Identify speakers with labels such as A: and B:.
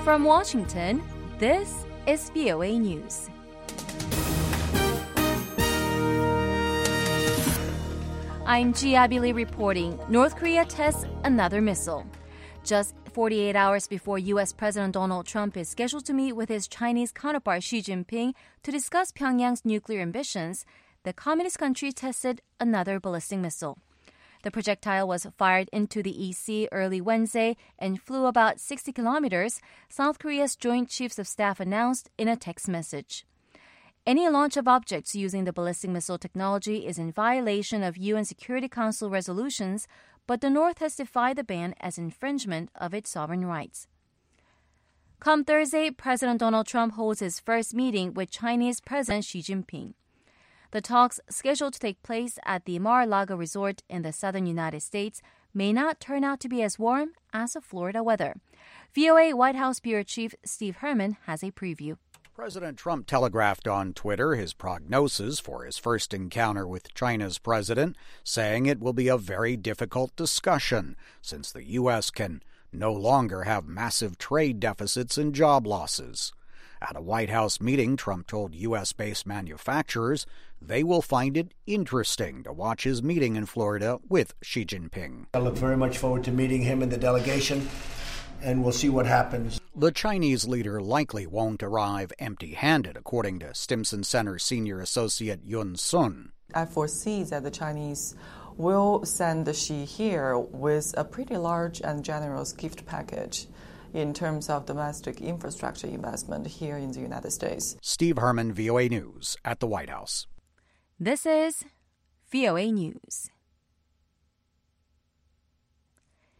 A: From Washington, this is VOA News. I'm Ji Abili reporting. North Korea tests another missile. Just 48 hours before U.S. President Donald Trump is scheduled to meet with his Chinese counterpart Xi Jinping to discuss Pyongyang's nuclear ambitions, the communist country tested another ballistic missile. The projectile was fired into the EC early Wednesday and flew about 60 kilometers, South Korea's Joint Chiefs of Staff announced in a text message. Any launch of objects using the ballistic missile technology is in violation of UN Security Council resolutions, but the North has defied the ban as infringement of its sovereign rights. Come Thursday, President Donald Trump holds his first meeting with Chinese President Xi Jinping. The talks, scheduled to take place at the Mar-a-Lago resort in the southern United States, may not turn out to be as warm as the Florida weather. VOA White House Bureau Chief Steve Herman has a preview.
B: President Trump telegraphed on Twitter his prognosis for his first encounter with China's president, saying it will be a very difficult discussion since the U.S. can no longer have massive trade deficits and job losses. At a White House meeting, Trump told U.S.-based manufacturers they will find it interesting to watch his meeting in Florida with Xi Jinping.
C: I look very much forward to meeting him and the delegation, and we'll see what happens.
B: The Chinese leader likely won't arrive empty-handed, according to Stimson Center senior associate Yun Sun.
D: I foresee that the Chinese will send Xi here with a pretty large and generous gift package in terms of domestic infrastructure investment here in the United States.
B: Steve Herman, VOA News, at the White House.
A: This is VOA News.